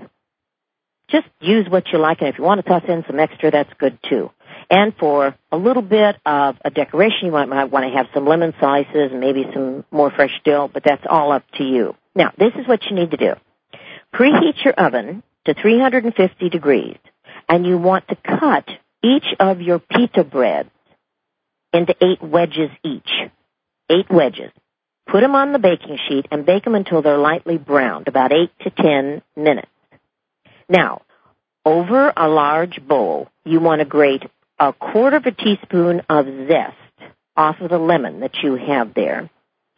[SPEAKER 2] Just use what you like, and if you want to toss in some extra, that's good too. And for a little bit of a decoration, you might, might want to have some lemon slices and maybe some more fresh dill, but that's all up to you. Now, this is what you need to do. Preheat your oven to three hundred fifty degrees, and you want to cut each of your pita breads into eight wedges each. Eight wedges. Put them on the baking sheet and bake them until they're lightly browned, about eight to ten minutes. Now, over a large bowl, you want to grate a quarter of a teaspoon of zest off of the lemon that you have there,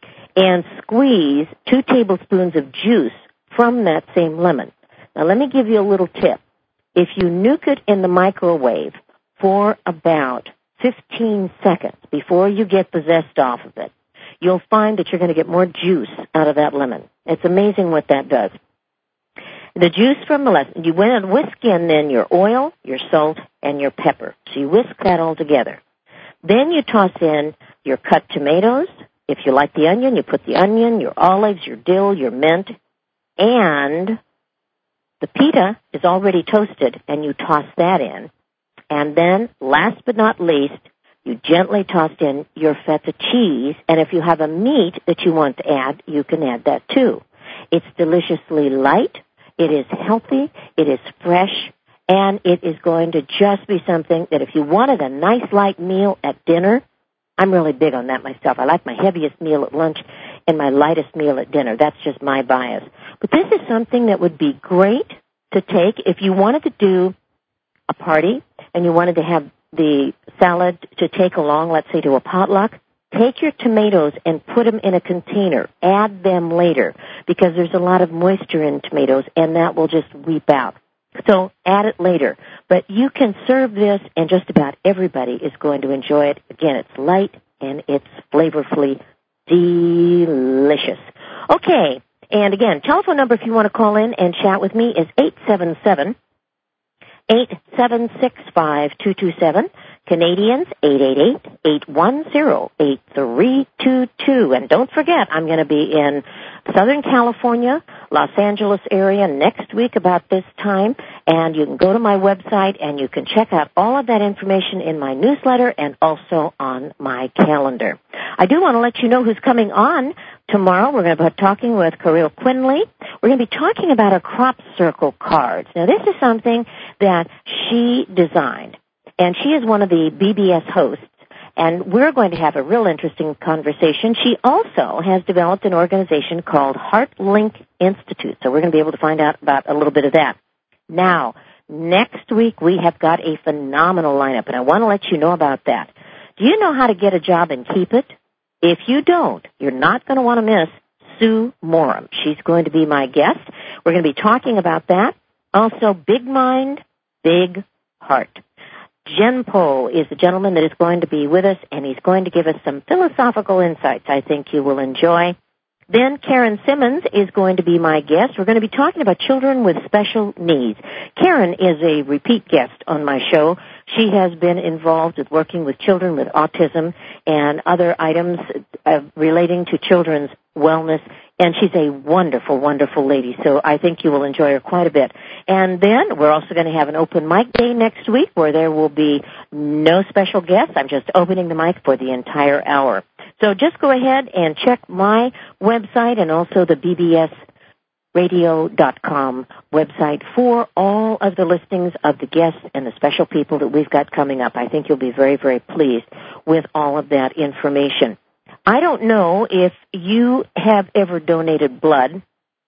[SPEAKER 2] and squeeze two tablespoons of juice from that same lemon. Now, let me give you a little tip. If you nuke it in the microwave for about fifteen seconds before you get the zest off of it, you'll find that you're going to get more juice out of that lemon. It's amazing what that does. The juice from the lemon, you went and whisk in then your oil, your salt, and your pepper. So you whisk that all together. Then you toss in your cut tomatoes. If you like the onion, you put the onion, your olives, your dill, your mint, and the pita is already toasted, and you toss that in. And then, last but not least, you gently toss in your feta cheese, and if you have a meat that you want to add, you can add that too. It's deliciously light. It is healthy, it is fresh, and it is going to just be something that if you wanted a nice light meal at dinner, I'm really big on that myself. I like my heaviest meal at lunch and my lightest meal at dinner. That's just my bias. But this is something that would be great to take if you wanted to do a party and you wanted to have the salad to take along, let's say to a potluck. Take your tomatoes and put them in a container. Add them later because there's a lot of moisture in tomatoes, and that will just weep out. So add it later. But you can serve this, and just about everybody is going to enjoy it. Again, it's light, and it's flavorfully delicious. Okay, and again, telephone number if you want to call in and chat with me is eight seven seven, eight seven six, five two two seven. Canadians, eight eight eight, eight one zero, eight three two two. And don't forget, I'm going to be in Southern California, Los Angeles area next week about this time, and you can go to my website and you can check out all of that information in my newsletter and also on my calendar. I do want to let you know who's coming on tomorrow. We're going to be talking with Caril Quinley. We're going to be talking about her crop circle cards. Now, this is something that she designed, and she is one of the B B S hosts. And we're going to have a real interesting conversation. She also has developed an organization called HeartLink Institute. So we're going to be able to find out about a little bit of that. Now, next week we have got a phenomenal lineup, and I want to let you know about that. Do you know how to get a job and keep it? If you don't, you're not going to want to miss Sue Morum. She's going to be my guest. We're going to be talking about that. Also, Big Mind, Big Heart. Genpo is the gentleman that is going to be with us, and he's going to give us some philosophical insights I think you will enjoy. Then Karen Simmons is going to be my guest. We're going to be talking about children with special needs. Karen is a repeat guest on my show. She has been involved with working with children with autism and other items uh, relating to children's wellness, and she's a wonderful, wonderful lady, so I think you will enjoy her quite a bit. And then we're also going to have an open mic day next week where there will be no special guests. I'm just opening the mic for the entire hour. So just go ahead and check my website and also the B B S radio dot com website for all of the listings of the guests and the special people that we've got coming up. I think you'll be very, very pleased with all of that information. I don't know if you have ever donated blood.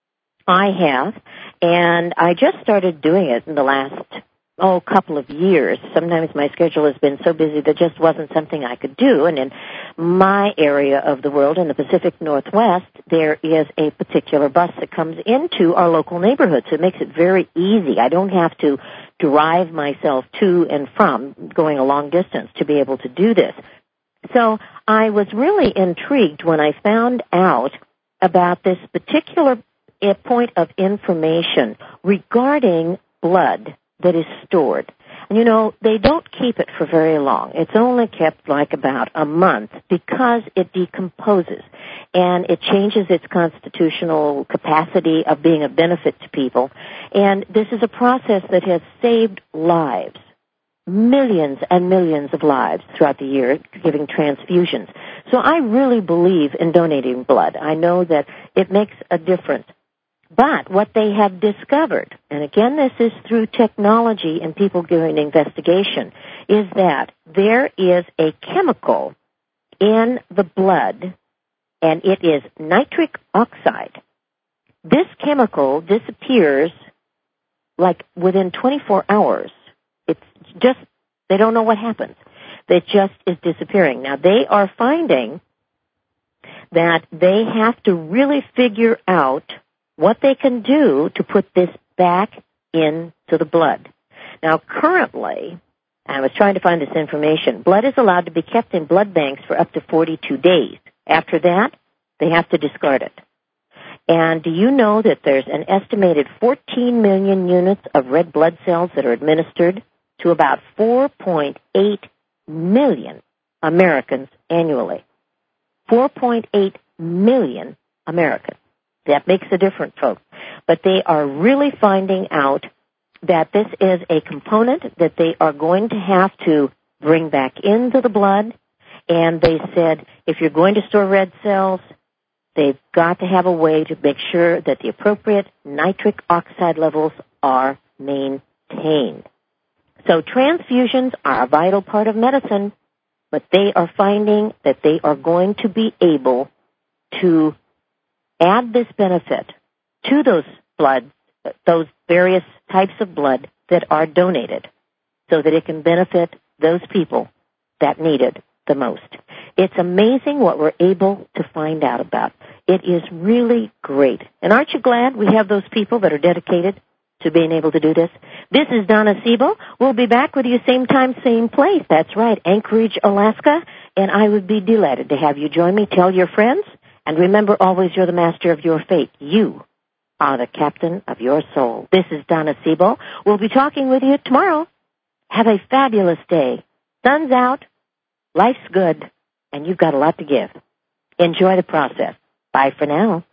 [SPEAKER 2] I have, and I just started doing it in the last, oh, couple of years. Sometimes my schedule has been so busy that just wasn't something I could do, and in my area of the world, in the Pacific Northwest, there is a particular bus that comes into our local neighborhood, so it makes it very easy. I don't have to drive myself to and from, going a long distance, to be able to do this. So I was really intrigued when I found out about this particular point of information regarding blood that is stored. And, you know, they don't keep it for very long. It's only kept like about a month because it decomposes and it changes its constitutional capacity of being a benefit to people. And this is a process that has saved lives. Millions and millions of lives throughout the year giving transfusions. So I really believe in donating blood. I know that it makes a difference. But what they have discovered, and again this is through technology and people doing investigation, is that there is a chemical in the blood, and it is nitric oxide. This chemical disappears like within twenty-four hours. It's just, they don't know what happens. It just is disappearing. Now, they are finding that they have to really figure out what they can do to put this back into the blood. Now, currently, I was trying to find this information, blood is allowed to be kept in blood banks for up to forty-two days. After that, they have to discard it. And do you know that there's an estimated fourteen million units of red blood cells that are administered to about four point eight million Americans annually? four point eight million Americans. That makes a difference, folks. But they are really finding out that this is a component that they are going to have to bring back into the blood. And they said, if you're going to store red cells, they've got to have a way to make sure that the appropriate nitric oxide levels are maintained. So transfusions are a vital part of medicine, but they are finding that they are going to be able to add this benefit to those blood, those various types of blood that are donated so that it can benefit those people that need it the most. It's amazing what we're able to find out about. It is really great. And aren't you glad we have those people that are dedicated to being able to do this? This is Donna Siebel. We'll be back with you same time, same place. That's right, Anchorage, Alaska. And I would be delighted to have you join me. Tell your friends. And remember always, you're the master of your fate. You are the captain of your soul. This is Donna Siebel. We'll be talking with you tomorrow. Have a fabulous day. Sun's out, life's good, and you've got a lot to give. Enjoy the process. Bye for now.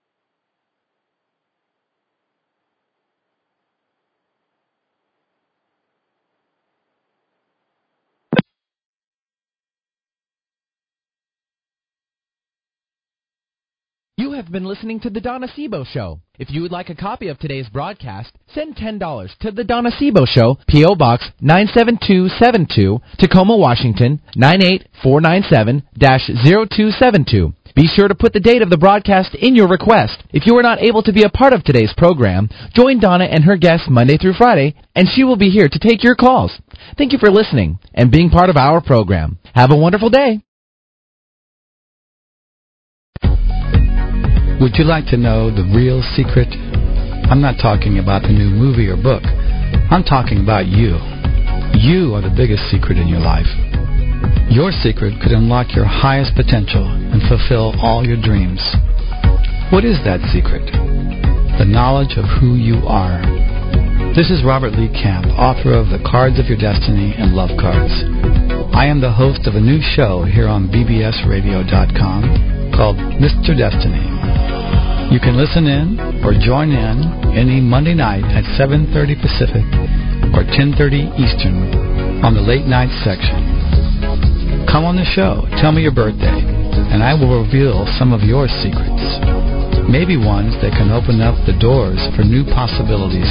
[SPEAKER 1] You have been listening to The Donna Sebo Show. If you would like a copy of today's broadcast, send ten dollars to The Donna Sebo Show, P O. Box nine seven two seven two, Tacoma, Washington, nine eight four nine seven zero two seven two. Be sure to put the date of the broadcast in your request. If you are not able to be a part of today's program, join Donna and her guests Monday through Friday, and she will be here to take your calls. Thank you for listening and being part of our program. Have a wonderful day.
[SPEAKER 7] Would you like to know the real secret? I'm not talking about the new movie or book. I'm talking about you. You are the biggest secret in your life. Your secret could unlock your highest potential and fulfill all your dreams. What is that secret? The knowledge of who you are. This is Robert Lee Camp, author of The Cards of Your Destiny and Love Cards. I am the host of a new show here on B B S radio dot com called Mister Destiny. You can listen in or join in any Monday night at seven thirty Pacific or ten thirty Eastern on the late night section. Come on the show, tell me your birthday, and I will reveal some of your secrets. Maybe ones that can open up the doors for new possibilities